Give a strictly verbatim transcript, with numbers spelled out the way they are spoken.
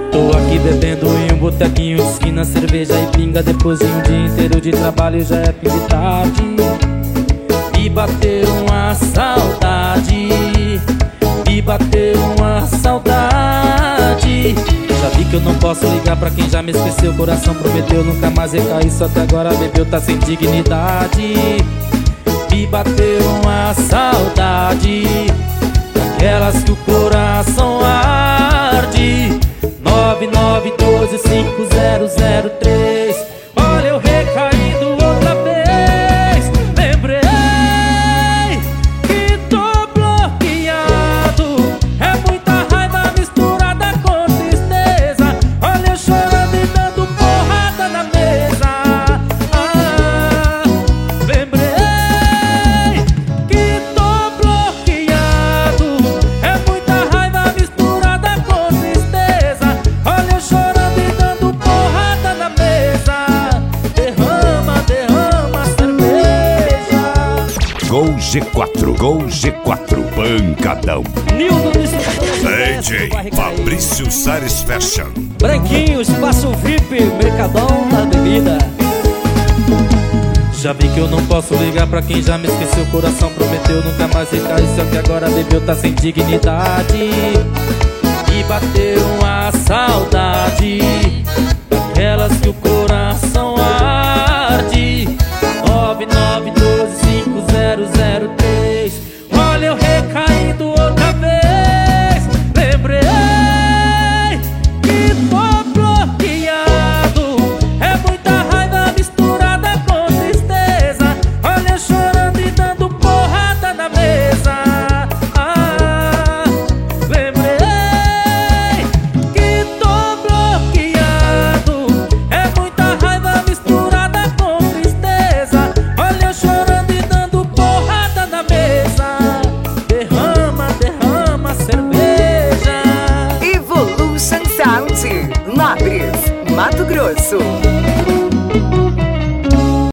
Tô aqui bebendo em um botequinho de esquina, cerveja e pinga. Depois de um dia inteiro de trabalho já é fim de tarde. Me bateu uma saudade, me bateu uma saudade. Já vi que eu não posso ligar pra quem já me esqueceu. O coração prometeu nunca mais recair, só que agora bebeu, tá sem dignidade. Me bateu uma saudade, daquelas que o coração arde. Nove nove doze cinco zero zero três. Olha eu recaindo outra vez. Lembrei que tô bloqueado. É muita raiva misturada com tristeza. Olha eu chorando e dando porrada na mesa. Ah, lembrei que tô bloqueado. É muita raiva misturada com tristeza. Olha eu chorando e dando porrada na mesa. Derrama, derrama cerveja. Gol G quatro, Gol G quatro, pancadão. Nildo do D J Fabrício Sares Fashion. Branquinho, espaço V I P, mercadão da bebida. Já vi que eu não posso ligar pra quem já me esqueceu. O coração prometeu nunca mais recair, só que agora bebeu, tá sem dignidade. E bateu uma saudade, daquelas que o coração arde. Nove nove doze cinco zero zero três. Olha eu recaindo outra vez. Lembrei que tô bloqueado. É muita raiva misturada com tristeza. Olha eu chorando e dando porrada na mesa. Ah, lembrei que tô bloqueado. É muita raiva misturada com tristeza. Olha eu chorando e dando porrada na mesa. Derrama, derrama cerveja. Evolution Sound, Nabres, Mato Grosso.